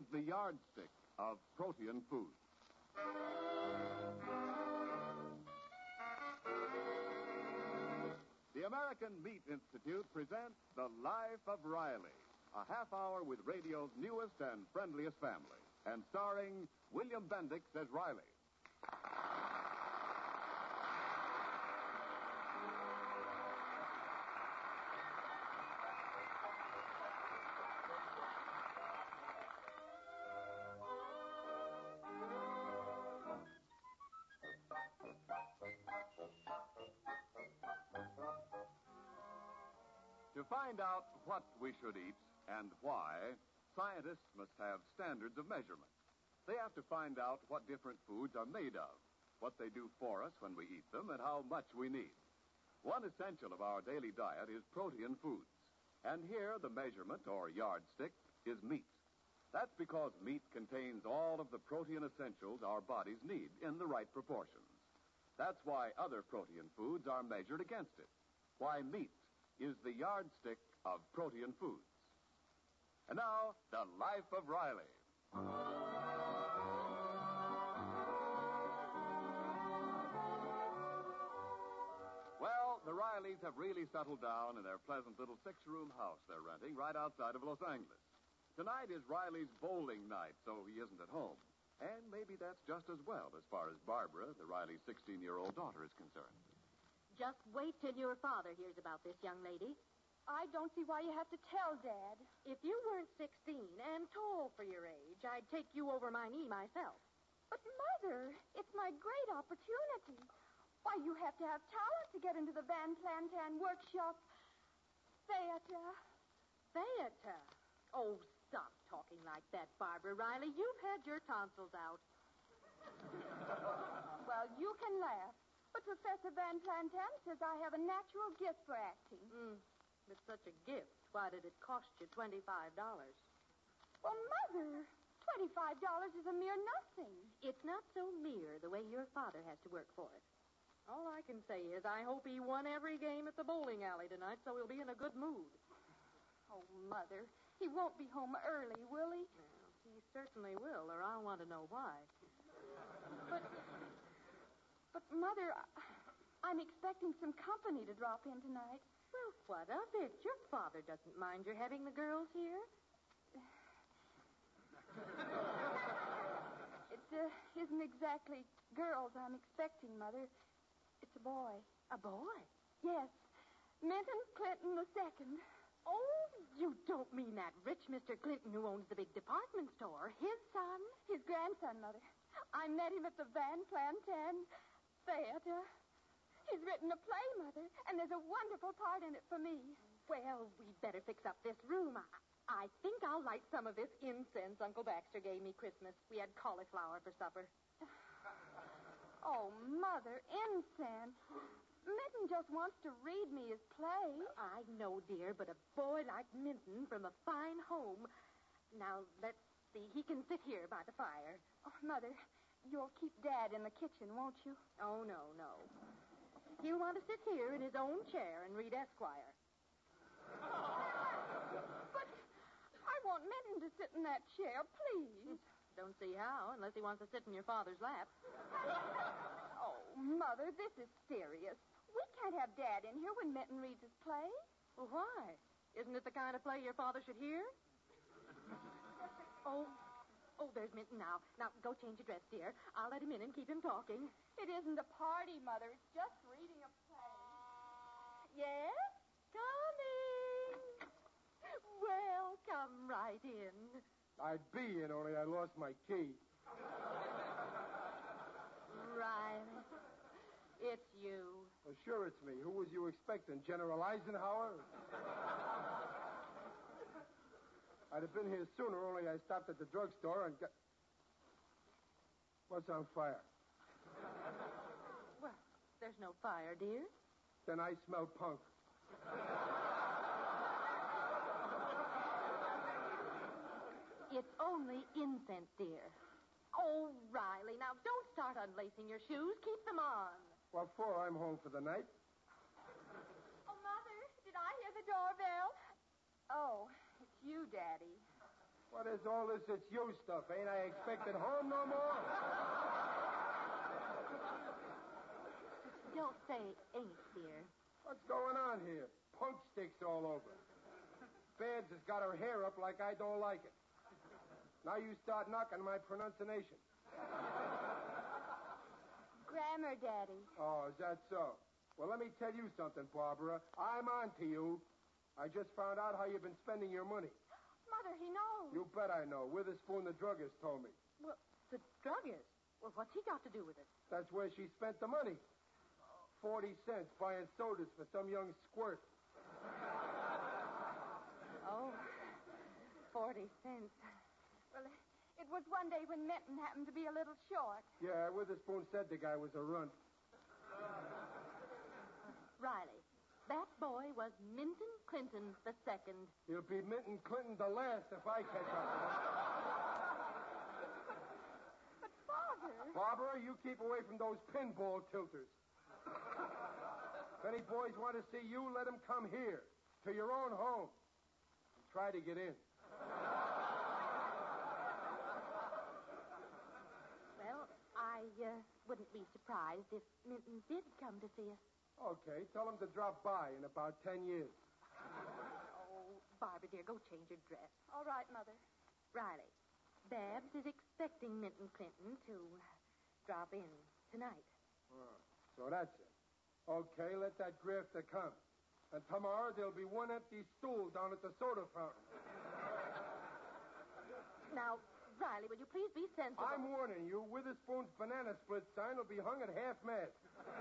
the yardstick of protein foods. The American Meat Institute presents The Life of Riley, a half hour with radio's newest and friendliest family, and starring William Bendix as Riley. To find out what we should eat and why, scientists must have standards of measurement. They have to find out what different foods are made of, what they do for us when we eat them, and how much we need. One essential of our daily diet is protein foods. And here, the measurement, or yardstick, is meat. That's because meat contains all of the protein essentials our bodies need in the right proportions. That's why other protein foods are measured against it. Why meat is the yardstick of protein foods. And now, The Life of Riley. Well, the Rileys have really settled down in their pleasant little 6-room house they're renting right outside of Los Angeles. Tonight is Riley's bowling night, so he isn't at home. And maybe that's just as well as far as Barbara, the Riley's 16-year-old daughter, is concerned. Just wait till your father hears about this, young lady. I don't see why you have to tell Dad. If you weren't 16 and tall for your age, I'd take you over my knee myself. But, Mother, it's my great opportunity. Why, you have to have talent to get into the Van Plantan Workshop Theater. Theater? Oh, stop talking like that, Barbara Riley. You've had your tonsils out. Well, you can laugh. But Professor Van Plantan says I have a natural gift for acting. With such a gift, why did it cost you $25? Well, Mother, $25 is a mere nothing. It's not so mere the way your father has to work for it. All I can say is I hope he won every game at the bowling alley tonight, so he'll be in a good mood. Oh, Mother, he won't be home early, will he? Well, he certainly will, or I'll want to know why. But, Mother, I'm expecting some company to drop in tonight. Well, what of it? Your father doesn't mind your having the girls here. It isn't exactly girls I'm expecting, Mother. It's a boy. A boy? Yes. Minton Clinton II. Oh, you don't mean that rich Mr. Clinton who owns the big department store. His son? His grandson, Mother. I met him at the Van Plantan Theater. He's written a play, Mother, and there's a wonderful part in it for me. Well, we'd better fix up this room. I think I'll light some of this incense Uncle Baxter gave me Christmas. We had cauliflower for supper. Oh, Mother, incense. Minton just wants to read me his play. I know, dear, but a boy like Minton from a fine home. Now, let's see. He can sit here by the fire. Oh, Mother, you'll keep Dad in the kitchen, won't you? Oh, no. He'll want to sit here in his own chair and read Esquire. But I want Minton to sit in that chair, please. Don't see how, unless he wants to sit in your father's lap. Oh, Mother, this is serious. We can't have Dad in here when Minton reads his play. Well, why? Isn't it the kind of play your father should hear? Oh, there's Minton now. Now, go change your dress, dear. I'll let him in and keep him talking. It isn't a party, Mother. It's just reading a play. Yes? Coming. Well, come right in. I'd be in, only I lost my key. Riley, it's you. Well, sure it's me. Who was you expecting, General Eisenhower? I'd have been here sooner, only I stopped at the drugstore and got... What's on fire? Well, there's no fire, dear. Then I smell punk. It's only incense, dear. Oh, Riley, now don't start unlacing your shoes. Keep them on. What for? I'm home for the night. Oh, Mother, did I hear the doorbell? Oh, it's you, Daddy. What is all this it's you stuff? Ain't I expected home no more? Don't say ain't, dear. What's going on here? Punk sticks all over. Babs has got her hair up like I don't like it. Now you start knocking my pronunciation. Grammar, Daddy. Oh, is that so? Well, let me tell you something, Barbara. I'm on to you. I just found out how you've been spending your money. Mother, he knows. You bet I know. Witherspoon, the druggist, told me. Well, the druggist? Well, what's he got to do with it? That's where she spent the money. 40 cents buying sodas for some young squirt. Oh, 40 cents. Well, it was one day when Minton happened to be a little short. Yeah, Witherspoon said the guy was a runt. Riley, that boy was Minton Clinton the second. He'll be Minton Clinton the last if I catch up But, Father... with him. Barbara, you keep away from those pinball tilters. If any boys want to see you, let them come here, to your own home, and try to get in. Well, I wouldn't be surprised if Minton did come to see us. Okay, tell him to drop by in about 10 years. Oh, Barbara, dear, go change your dress. All right, Mother. Riley, Babs is expecting Minton Clinton to drop in tonight. Oh, so that's it. Okay, let that grafter come. And tomorrow there'll be one empty stool down at the soda fountain. Now, Riley, will you please be sensible? I'm warning you, Witherspoon's banana split sign will be hung at half-mast.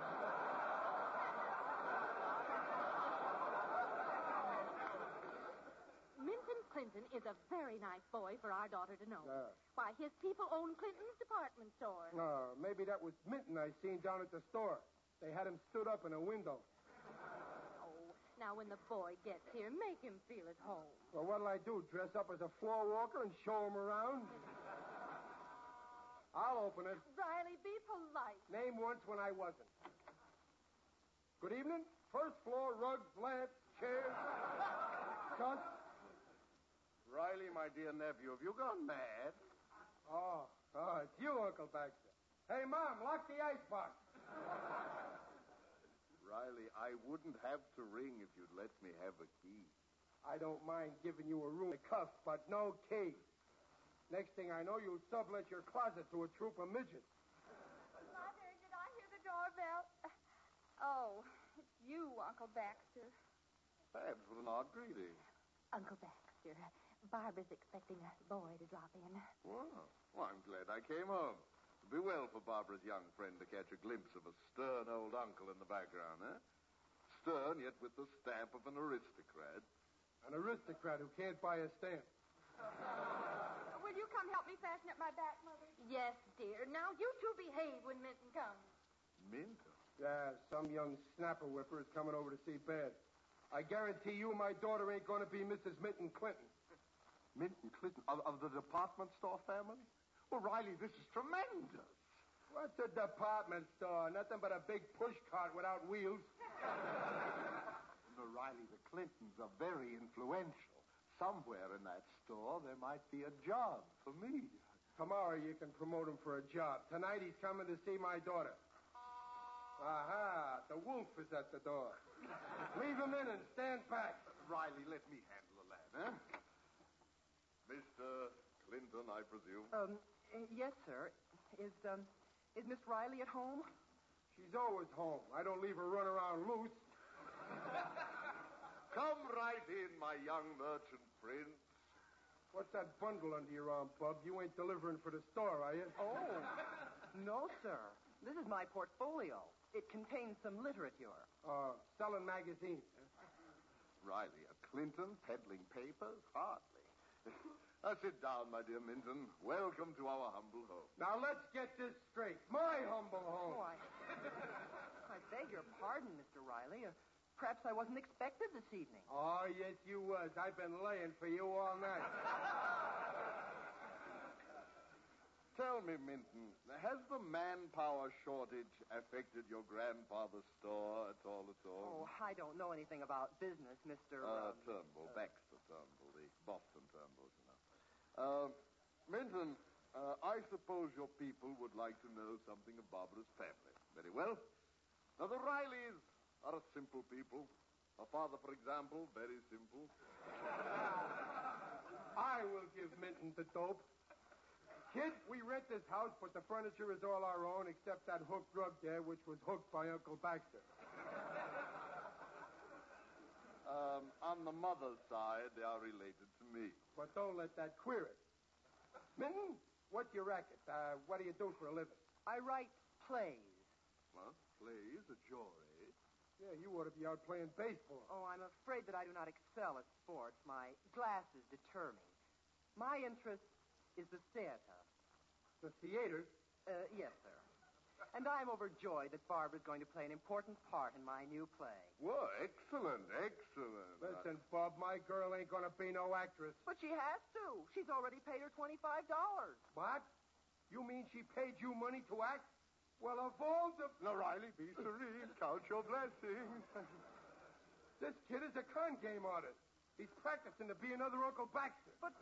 Minton Clinton is a very nice boy for our daughter to know. Yeah. Why, his people own Clinton's department store. Maybe that was Minton I seen down at the store. They had him stood up in a window. Oh, now when the boy gets here, make him feel at home. Well, what'll I do, dress up as a floor walker and show him around? I'll open it. Riley, be polite. Name once when I wasn't. Good evening. First floor, rugs, lamps, chairs. Just... Riley, my dear nephew, have you gone mad? Oh, it's you, Uncle Baxter. Hey, Mom, lock the icebox. Riley, I wouldn't have to ring if you'd let me have a key. I don't mind giving you a room to cuff, but no key. Next thing I know, you'll sublet your closet to a troop of midgets. Mother, did I hear the doorbell? Oh, it's you, Uncle Baxter. Perhaps with an odd greeting. Uncle Baxter, Barbara's expecting a boy to drop in. Well, I'm glad I came home. It'd be well for Barbara's young friend to catch a glimpse of a stern old uncle in the background, eh? Stern, yet with the stamp of an aristocrat. An aristocrat who can't buy a stamp. Will you come help me fasten up my back, Mother? Yes, dear. Now you two behave when Minton comes. Minton? Yeah, some young snapper whipper is coming over to see Bed. I guarantee you my daughter ain't going to be Mrs. Minton Clinton. Minton Clinton? Of the department store family? Well, Riley, this is tremendous. What's a department store? Nothing but a big push cart without wheels. No, Riley, the Clintons are very influential. Somewhere in that store, there might be a job for me. Tomorrow you can promote him for a job. Tonight he's coming to see my daughter. Aha, the wolf is at the door. Leave him in and stand back. Riley, let me handle the lad, eh? Mr. Clinton, I presume. Yes, sir. Is Miss Riley at home? She's always home. I don't leave her run around loose. Come right in, my young merchant prince. What's that bundle under your arm, Bub? You ain't delivering for the store, are you? Oh, no, sir. This is my portfolio. It contains some literature. Selling magazines. Riley, a Clinton peddling papers? Hardly. Now sit down, my dear Minton. Welcome to our humble home. Now let's get this straight. My humble home. Oh, I beg your pardon, Mr. Riley. Perhaps I wasn't expected this evening. Oh, yes, you was. I've been laying for you all night. Tell me, Minton, has the manpower shortage affected your grandfather's store at all? Oh, I don't know anything about business, Mr. Turnbull, Baxter Turnbull, the Boston Turnbulls, you know. Minton, I suppose your people would like to know something of Barbara's family. Very well. Now, the Rileys are a simple people. Her father, for example, very simple. I will give Minton the dope. Kid, we rent this house, but the furniture is all our own except that hooked rug there, which was hooked by Uncle Baxter. On the mother's side, they are related to me. But don't let that queer it. Minton, what's your racket? What do you do for a living? I write plays. Well, plays, a joy. Yeah, you ought to be out playing baseball. Oh, I'm afraid that I do not excel at sports. My glasses deter me. My interest is the theater. The theater? Yes, sir. And I'm overjoyed that Barbara's going to play an important part in my new play. Well, excellent, excellent. Listen, Bob, my girl ain't gonna be no actress. But she has to. She's already paid her $25. What? You mean she paid you money to act? Well, of all the... Now, Riley, be serene. Count your blessings. This kid is a con game artist. He's practicing to be another Uncle Baxter. But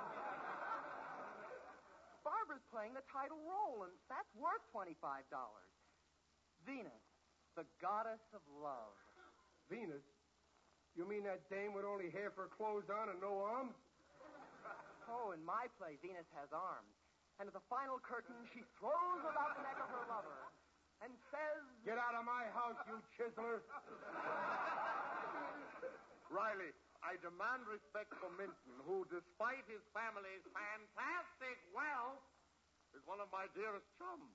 Barbara's playing the title role, and that's worth $25. Venus, the goddess of love. Venus? You mean that dame with only half her clothes on and no arms? Oh, in my play, Venus has arms. And at the final curtain, she throws about the neck of her lover and says... Get out of my house, you chiseler. Riley, I demand respect for Minton, who, despite his family's fantastic wealth, is one of my dearest chums.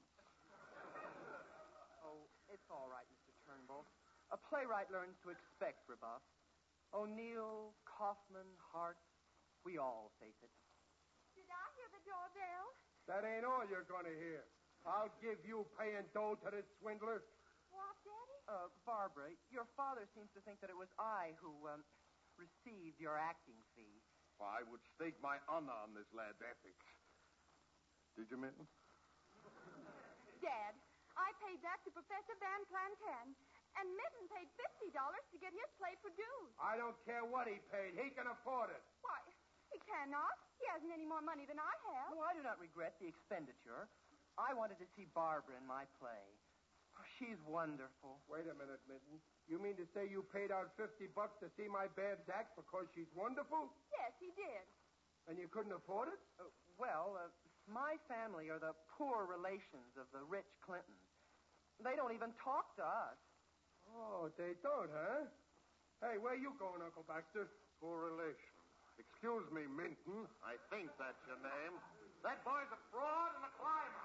Oh, it's all right, Mr. Turnbull. A playwright learns to expect rebuff. O'Neill, Kaufman, Hart, we all face it. Did I hear the doorbell? That ain't all you're gonna hear. I'll give you paying dough to this swindler. What, Daddy? Barbara, your father seems to think that it was I who, received your acting fee. Well, I would stake my honor on this lad's ethics. Did you, Minton? Dad, I paid that to Professor Van Planten, and Minton paid $50 to get his play produced. I don't care what he paid. He can afford it. Why, he cannot. He hasn't any more money than I have. Oh, I do not regret the expenditure. I wanted to see Barbara in my play. Oh, she's wonderful. Wait a minute, Minton. You mean to say you paid out $50 to see my Babs act because she's wonderful? Yes, he did. And you couldn't afford it? My family are the poor relations of the rich Clintons. They don't even talk to us. Oh, they don't, huh? Hey, where you going, Uncle Baxter? Poor relation. Excuse me, Minton. I think that's your name. That boy's a fraud and a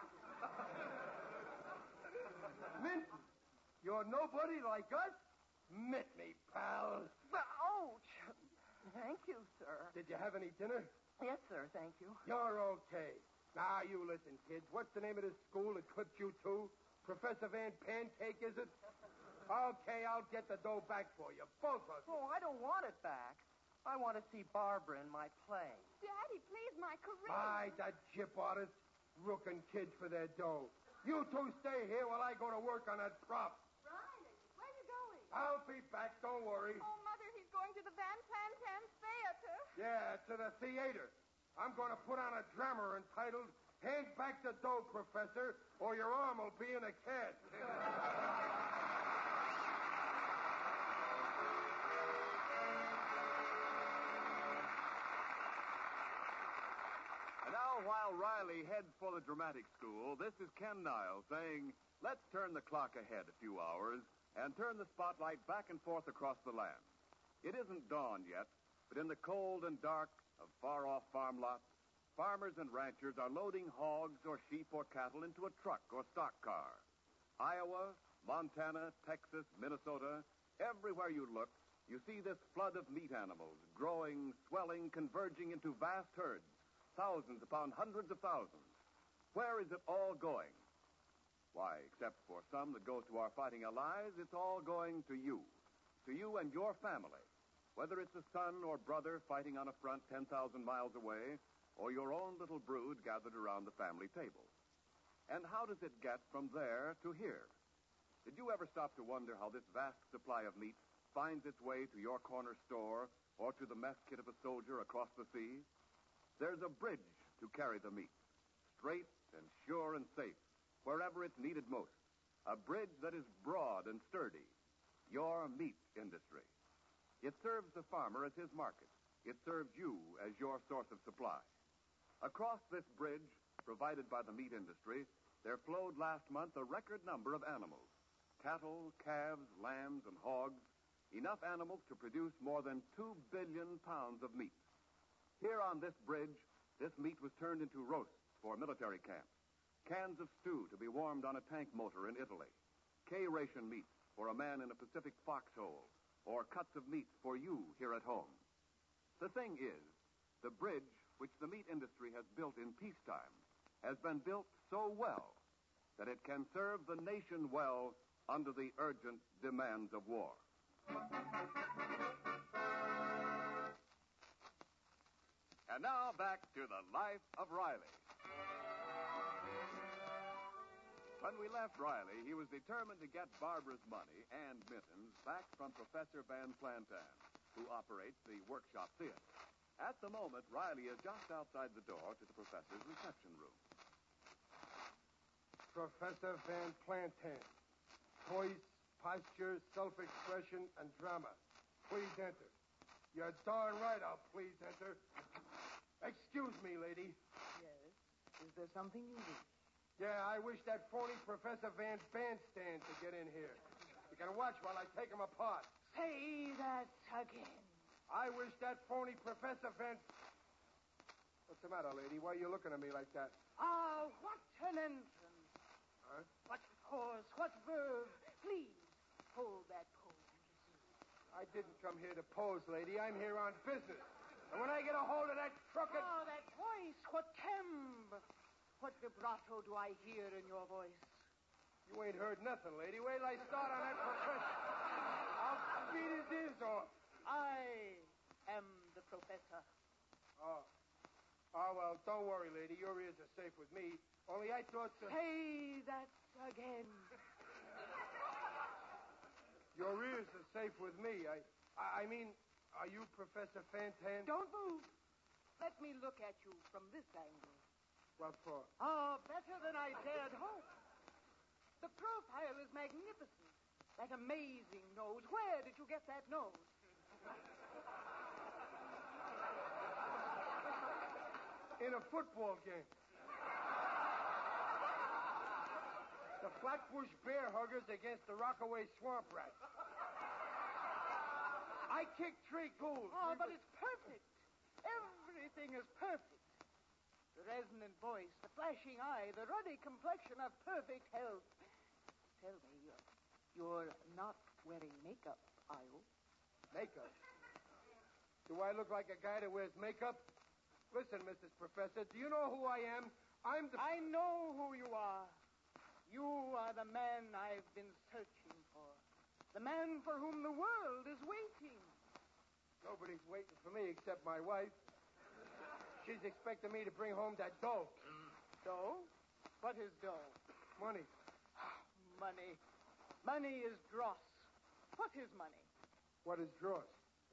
climber. Minton, you're nobody like us? Mit me, pal. Ouch! Thank you, sir. Did you have any dinner? Yes, sir, thank you. You're okay. Now, you listen, kids. What's the name of this school that clipped you two? Professor Van Pancake, is it? Okay, I'll get the dough back for you. Both of you. Oh, I don't want it back. I want to see Barbara in my play. Daddy, please, my career. Aye, that jip artist. Rooking kids for their dough. You two stay here while I go to work on that prop. Riley, where are you going? I'll be back, don't worry. Oh, Mother, he's going to the Van Planten Theater. Yeah, to the theater. I'm going to put on a drama entitled Hand Back the Dough, Professor, or your arm will be in a cast. And now, while Riley heads for the dramatic school, this is Ken Niles saying, let's turn the clock ahead a few hours and turn the spotlight back and forth across the land. It isn't dawn yet, but in the cold and dark of far-off farm lots, farmers and ranchers are loading hogs or sheep or cattle into a truck or stock car. Iowa, Montana, Texas, Minnesota, everywhere you look, you see this flood of meat animals growing, swelling, converging into vast herds, thousands upon hundreds of thousands. Where is it all going? Why, except for some that go to our fighting allies, it's all going to you and your family. Whether it's a son or brother fighting on a front 10,000 miles away, or your own little brood gathered around the family table. And how does it get from there to here? Did you ever stop to wonder how this vast supply of meat finds its way to your corner store or to the mess kit of a soldier across the seas? there's a bridge to carry the meat, straight and sure and safe, wherever it's needed most. A bridge that is broad and sturdy. Your meat industry. It serves the farmer as his market. It serves you as your source of supply. Across this bridge, provided by the meat industry, there flowed last month a record number of animals. Cattle, calves, lambs, and hogs. Enough animals to produce more than 2 billion pounds of meat. Here on this bridge, this meat was turned into roasts for military camps. Cans of stew to be warmed on a tank motor in Italy. K-ration meat for a man in a Pacific foxhole. Or cuts of meat for you here at home. The thing is, the bridge which the meat industry has built in peacetime has been built so well that it can serve the nation well under the urgent demands of war. And now back to the life of Riley. When we left Riley, he was determined to get Barbara's money and Minton's back from Professor Van Plantan, who operates the workshop theater. At the moment, Riley is just outside the door to the professor's reception room. Professor Van Plantan. Voice, posture, self-expression, and drama. Please enter. You're darn right I'll please enter. Excuse me, lady. Yes? Is there something you wish? Yeah, I wish that phony Professor Van Bandstand to get in here. You can watch while I take him apart. Say that again. I wish that phony Professor Van... What's the matter, lady? Why are you looking at me like that? Ah, what an entrance. Huh? What course, what verb. Please, hold that pose. I didn't come here to pose, lady. I'm here on business. And when I get a hold of that crooked... Oh, that voice, what timbre. What vibrato do I hear in your voice? You ain't heard nothing, lady. Wait till I start on that professor. I'll beat his ears off. I am the professor. Oh, well, don't worry, lady. Your ears are safe with me. Only I thought... Say that again. Your ears are safe with me. I mean, are you Professor Fantan? Don't move. Let me look at you from this angle. What for? Oh, better than I dared hope. The profile is magnificent. That amazing nose. Where did you get that nose? In a football game. The Flatbush Bear Huggers against the Rockaway Swamp Rats. I kicked 3 goals. Oh, but it's perfect. Everything is perfect. The resonant voice, the flashing eye, the ruddy complexion of perfect health. Tell me, you're not wearing makeup, are you? Makeup? Do I look like a guy that wears makeup? Listen, Mrs. Professor, do you know who I am? I know who you are. You are the man I've been searching for. The man for whom the world is waiting. Nobody's waiting for me except my wife. She's expecting me to bring home that dough. Dough? What is dough? Money. Money. Money is dross. What is money? What is dross?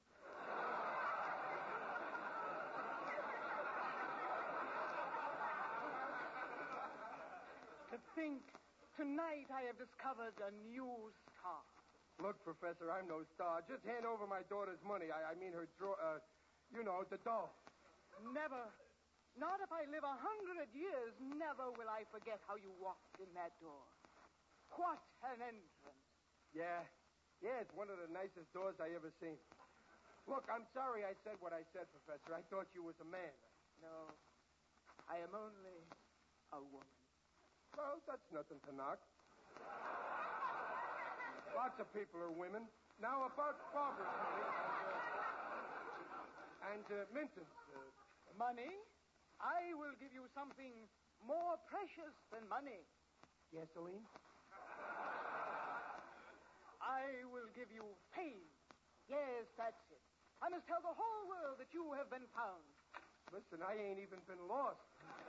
To think, tonight I have discovered a new star. Look, Professor, I'm no star. Just hand over my daughter's money. I mean her the dough. Never, not if I live 100 years, never will I forget how you walked in that door. What an entrance. Yeah, it's one of the nicest doors I ever seen. Look, I'm sorry I said what I said, Professor. I thought you was a man. No, I am only a woman. Well, that's nothing to knock. Lots of people are women. Now, about Barbara's money and Minton's. Money? I will give you something more precious than money. Gasoline? I will give you fame. Yes, that's it. I must tell the whole world that you have been found. Listen, I ain't even been lost.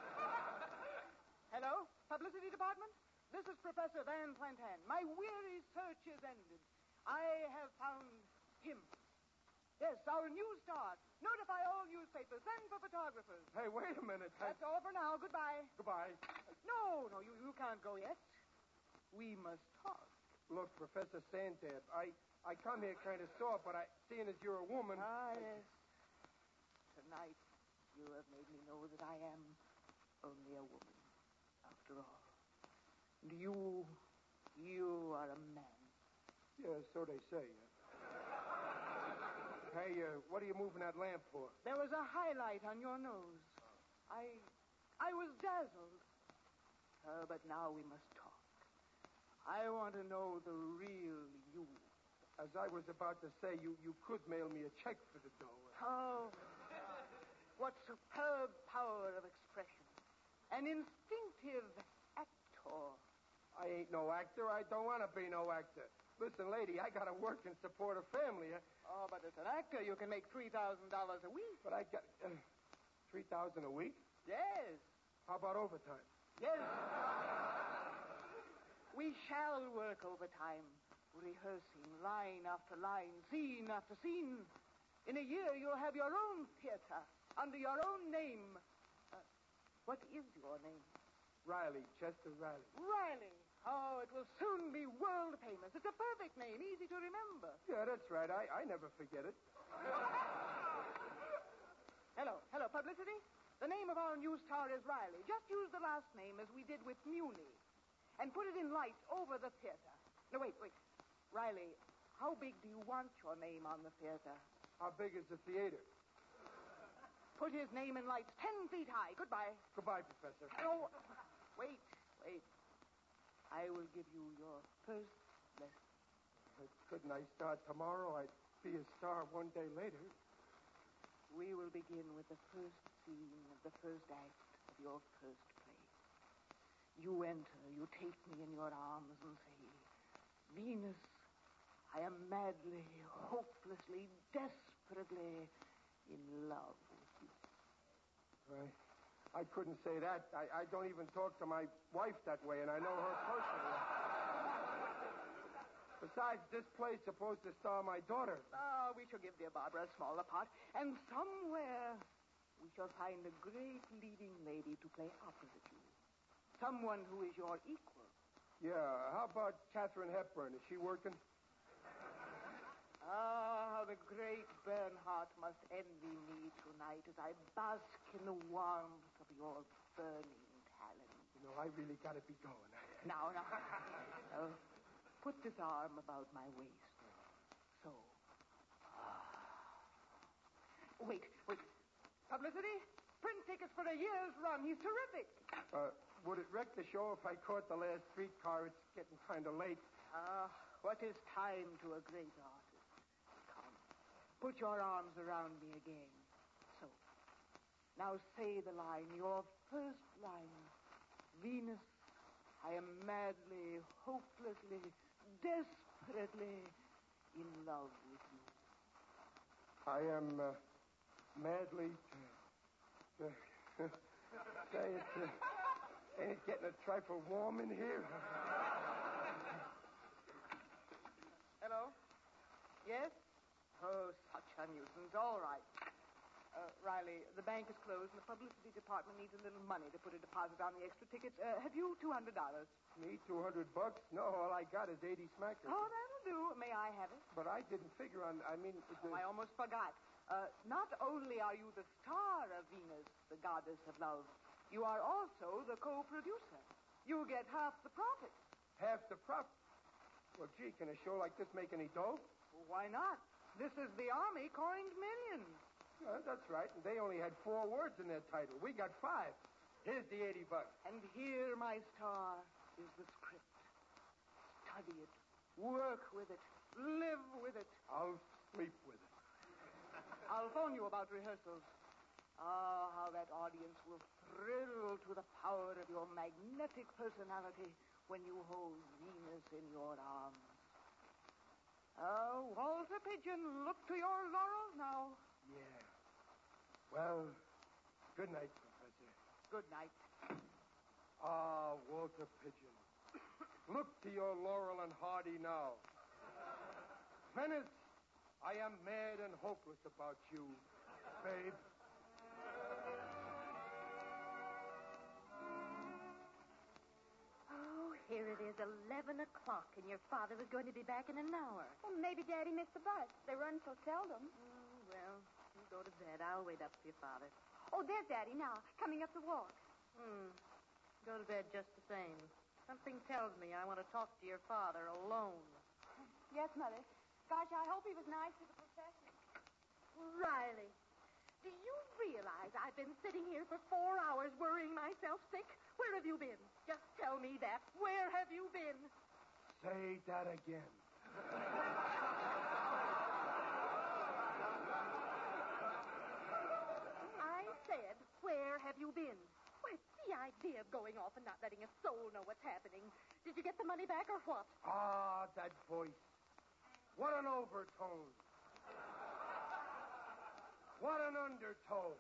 Hello? Publicity department? This is Professor Van Plantan. My weary search is ended. I have found him. Yes, our new star. Notify all newspapers. Send for photographers. Hey, wait a minute. That's all for now. Goodbye. Goodbye. No, you can't go yet. We must talk. Look, Professor Santab, I come here kind of sore, but seeing as you're a woman... Ah, yes. Tonight, you have made me know that I am only a woman, after all. And you are a man. Yeah, so they say. Hey, what are you moving that lamp for? There was a highlight on your nose. I was dazzled. But now we must talk. I want to know the real you. As I was about to say, you could mail me a check for the dough. Oh, what superb power of expression. An instinctive actor. I ain't no actor. I don't want to be no actor. Listen, lady, I got to work and support a family. Oh, but as an actor, you can make $3,000 a week. But I got $3,000 a week? Yes. How about overtime? Yes. We shall work overtime, rehearsing line after line, scene after scene. In a year, you'll have your own theater, under your own name. What is your name? Riley, Chester Riley. Riley. Oh, it will soon be world famous. It's a perfect name, easy to remember. Yeah, that's right. I never forget it. Hello, publicity? The name of our new star is Riley. Just use the last name as we did with Muley. And put it in lights over the theater. No, wait. Riley, how big do you want your name on the theater? How big is the theater? Put his name in lights 10 feet high. Goodbye. Goodbye, Professor. No, wait. I will give you your first lesson. Couldn't I start tomorrow? I'd be a star one day later. We will begin with the first scene of the first act of your first play. You enter, you take me in your arms and say, Venus, I am madly, hopelessly, desperately in love with you. I couldn't say that. I don't even talk to my wife that way, and I know her personally. Besides, this play's supposed to star my daughter. Oh, we shall give dear Barbara a smaller part, and somewhere we shall find a great leading lady to play opposite you. Someone who is your equal. Yeah, how about Katharine Hepburn? Is she working? Ah, how the great Bernhardt must envy me tonight as I bask in the warmth of your burning talent. You know, I really got to be going. Now, put this arm about my waist. So. Wait. Publicity? Print tickets for a year's run. He's terrific. Would it wreck the show if I caught the last streetcar? It's getting kind of late. What is time to a great artist? Come, put your arms around me again. So. Now say the line, your first line. Venus, I am madly, hopelessly, desperately in love with you. I am madly... Say, ain't it getting a trifle warm in here? Hello? Yes? Oh, such a nuisance. All right. Riley, the bank is closed and the publicity department needs a little money to put a deposit on the extra tickets. Have you $200? Me, $200? No, all I got is 80 smackers. Oh, that'll do. May I have it? But I didn't figure on... I almost forgot. Not only are you the star of Venus, the goddess of love, you are also the co-producer. You get half the profit. Half the profit? Well, gee, can a show like this make any dough? Well, why not? This is the Army coined millions. Yeah, that's right. And they only had 4 words in their title. We got 5. Here's the $80. And here, my star, is the script. Study it. Work with it. Live with it. I'll sleep with it. I'll phone you about rehearsals. Ah, how that audience will thrill to the power of your magnetic personality when you hold Venus in your arms. Walter Pigeon, look to your laurels now. Yeah. Well, good night, Professor. Good night. Ah, Walter Pigeon. Look to your Laurel and Hardy now. Venice, I am mad and hopeless about you, babe. Oh, here it is, 11 o'clock, and your father was going to be back in an hour. Well, maybe Daddy missed the bus. They run so seldom. Well, you go to bed. I'll wait up for your father. Oh, there's Daddy now, coming up the walk. Go to bed just the same. Something tells me I want to talk to your father alone. Yes, Mother. Gosh, I hope he was nice to the professor. Riley, do you realize I've been sitting here for 4 hours worrying myself sick? Where have you been? Just tell me that. Where have you been? Say that again. I said, where have you been? Where's the idea of going off and not letting a soul know what's happening? Did you get the money back or what? Ah, that voice. What an overtone. What an undertone.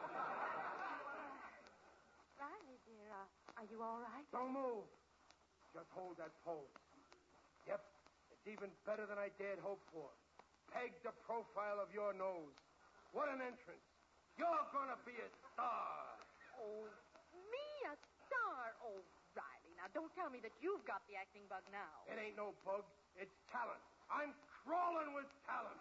Riley, dear, are you all right? Don't move. Just hold that pose. Yep, it's even better than I dared hope for. Peg the profile of your nose. What an entrance. You're gonna be a star. Oh, me, a star? Oh, Riley, now don't tell me that you've got the acting bug now. It ain't no bug. It's talent. I'm crawling with talent.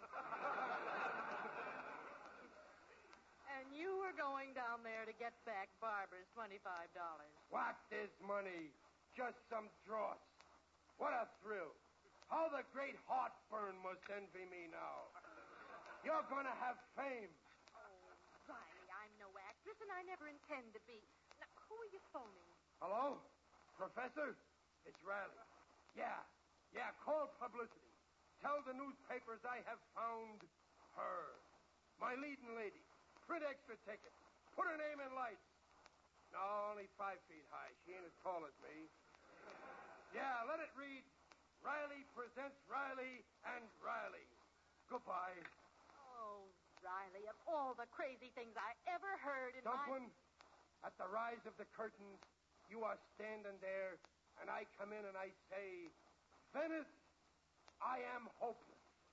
And you were going down there to get back Barbara's $25. What is money? Just some dross. What a thrill. How the great heartburn must envy me now. You're gonna have fame. Riley, I'm no actress, and I never intend to be. Now, who are you phoning? Hello? Professor? It's Riley. Yeah, call publicity. Tell the newspapers I have found her. My leading lady. Print extra tickets. Put her name in lights. No, only 5 feet high. She ain't as tall as me. Yeah, let it read, Riley presents Riley and Riley. Goodbye. Oh, Riley, of all the crazy things I ever heard in Dumplin', at the rise of the curtains, you are standing there, and I come in and I say, Venice, I am hopeless.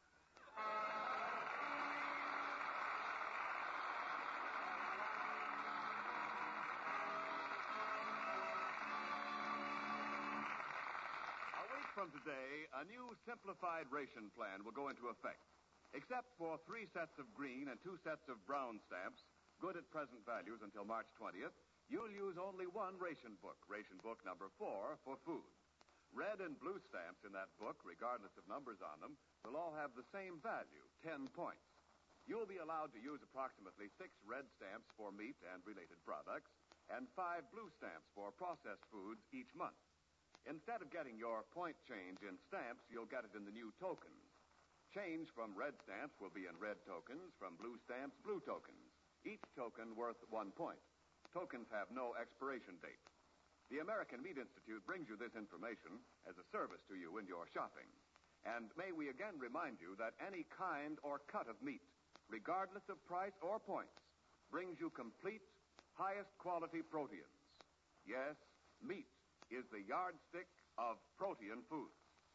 A week from today, a new simplified ration plan will go into effect. Except for 3 sets of green and 2 sets of brown stamps, good at present values until March 20th, you'll use only one ration book number 4, for food. Red and blue stamps in that book, regardless of numbers on them, will all have the same value, 10 points. You'll be allowed to use approximately 6 red stamps for meat and related products and 5 blue stamps for processed foods each month. Instead of getting your point change in stamps, you'll get it in the new tokens. Change from red stamps will be in red tokens, from blue stamps, blue tokens. Each token worth 1 point. Tokens have no expiration date. The American Meat Institute brings you this information as a service to you in your shopping. And may we again remind you that any kind or cut of meat, regardless of price or points, brings you complete, highest quality proteins. Yes, meat is the yardstick of protein foods.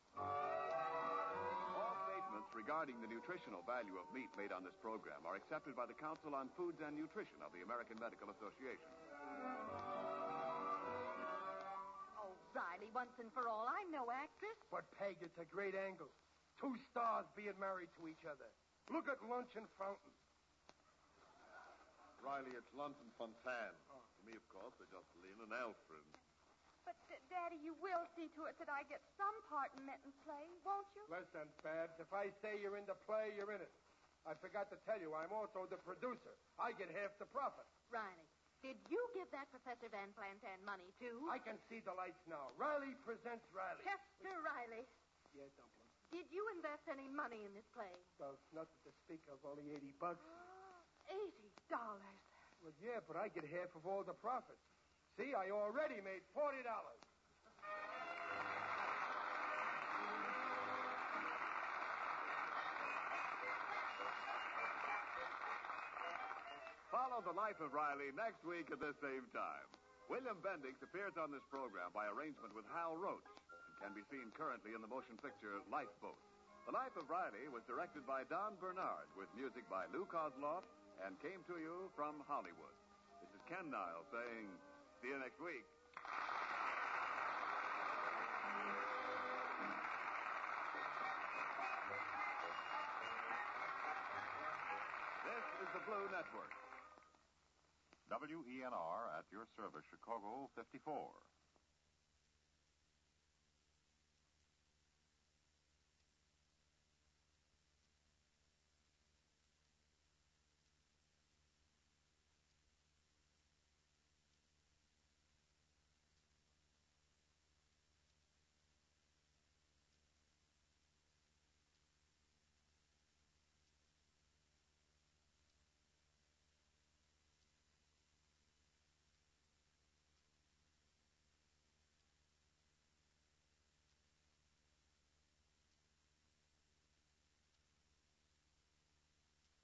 All statements regarding the nutritional value of meat made on this program are accepted by the Council on Foods and Nutrition of the American Medical Association. Oh, Riley, once and for all, I'm no actress. But, Peg, it's a great angle. 2 stars being married to each other. Look at Luncheon Fountain. Riley, it's Luncheon Fontaine. To me, of course, they're just Lynn and Alfred. But, Daddy, you will see to it that I get some part in Minton's play, won't you? Listen, Babs, if I say you're in the play, you're in it. I forgot to tell you, I'm also the producer. I get half the profit. Riley, did you give that Professor Van Planten money, too? I can see the lights now. Riley presents Riley. Chester Riley, Yeah, Dumpling. did you invest any money in this play? Well, nothing to speak of, only $80. $80. Well, yeah, but I get half of all the profits. See, I already made $40. Follow the life of Riley next week at this same time. William Bendix appears on this program by arrangement with Hal Roach and can be seen currently in the motion picture Lifeboat. The Life of Riley was directed by Don Bernard with music by Lou Kozloff and came to you from Hollywood. This is Ken Niles saying, see you next week. This is the Blue Network. WENR at your service, Chicago 54.